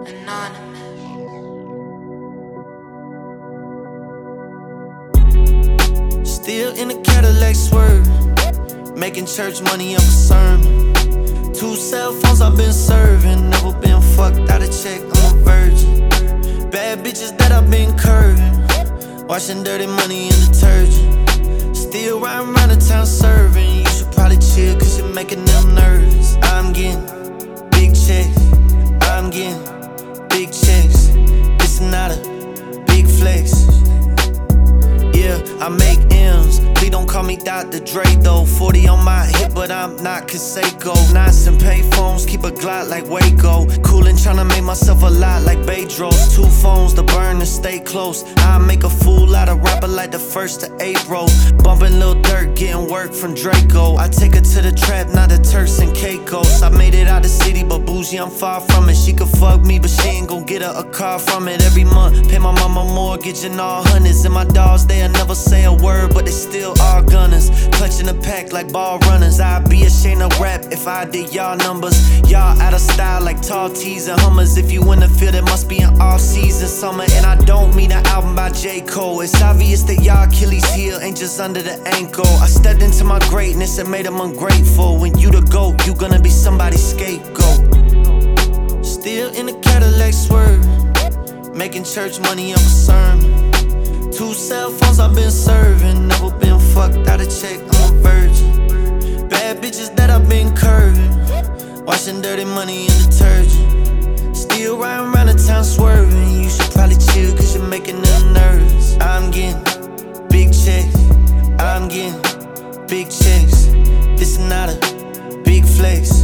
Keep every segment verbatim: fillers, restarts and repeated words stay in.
Anonymous. Still in the Cadillac swerve, making church money up a sermon. Two cell phones I've been serving, never been fucked out of check, I'm a virgin. Bad bitches that I've been curving, washing dirty money in detergent. Still riding around the town serving, you should probably chill cause you're making them nervous. I'm getting big checks, I'm getting big checks. It's not a big flex. Yeah, I make M's. Please don't call me Doctor Dre though. forty on my hip, but I'm not Canseco. Nice and pay phones, keep a Glock like Waco. Coolin', tryna make myself a lot like Bedros. Two phones to burn and stay close. I make a fool out of rapper like the first of April. Bumpin' Lil Durk, getting work from Draco. I take her to the trap, not the Turks and Caicos. I made it out the city, but bougie, I'm far from it. She could fuck me, but she ain't gon' get her a car from it every month. Pay my mama mortgage and all hundreds. And my dogs, they'll never say a word, but they still are gunners. Clutching the pack like ball runners. I'd be ashamed of rap if I did y'all numbers. Y'all out of style like tall tees and Hummers. If you in the field, it must be an off-season summer. And I don't mean an album by J. Cole. It's obvious that y'all Achilles heel ain't just under the ankle. I stepped into my greatness and made them ungrateful. When you the GOAT, you gonna be somebody's scapegoat. Still in the Cadillac swerve, making church money up a sermon. Two cell phones I've been serving, never been fucked out of check, I'm a virgin. Bad bitches that I've been curving, washing dirty money in detergent. Still riding around the town swerving, you should probably chill cause you're making them nervous. I'm getting big checks, I'm getting big checks. This is not a big flex.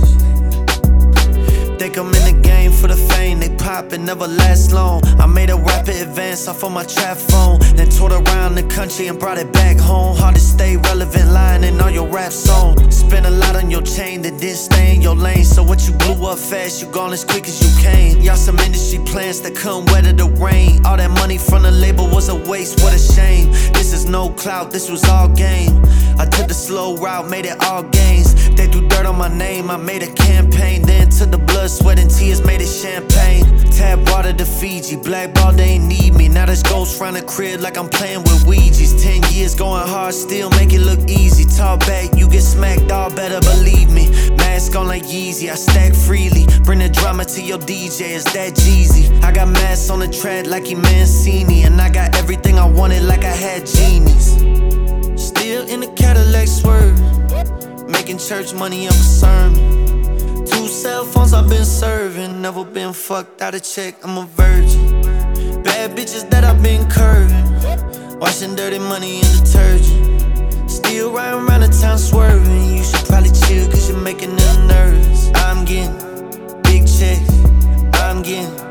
Think I'm in the game for the fame, they pop and never last long. I made a rapid advance off on my trap phone, then toured around the country and brought it back home. Hard to stay relevant, lying in all your rap songs. Spent a lot on your chain that didn't stay in your lane. So what you blew up fast, you gone as quick as you came. Y'all some industry plants that couldn't weather the rain. All that money from the label was a waste, what a shame. This is no clout, this was all game. I took the slow route, made it all gains. They threw dirt on my name, I made a campaign. Then took the blood, sweat and tears, made it champagne. Tap water to Fiji, blackball, they ain't need me. Now there's ghosts round the crib like I'm playing with Ouija's. Ten years going hard, still make it look easy. Talk back, you get smacked, all better believe me. Mask on like Yeezy, I stack freely. Bring the drama to your D J, is that Jeezy? I got masks on the track like he Mancini. And I got everything I wanted like I had genies. Still in the Cadillac swerve, making church money up a sermon. Two cell phones I've been serving, never been fucked out of check, I'm a virgin. Bad bitches that I've been curving, washing dirty money in detergent. Still riding around the town swerving, you should probably chill cause you're making them nervous. I'm getting big checks, I'm getting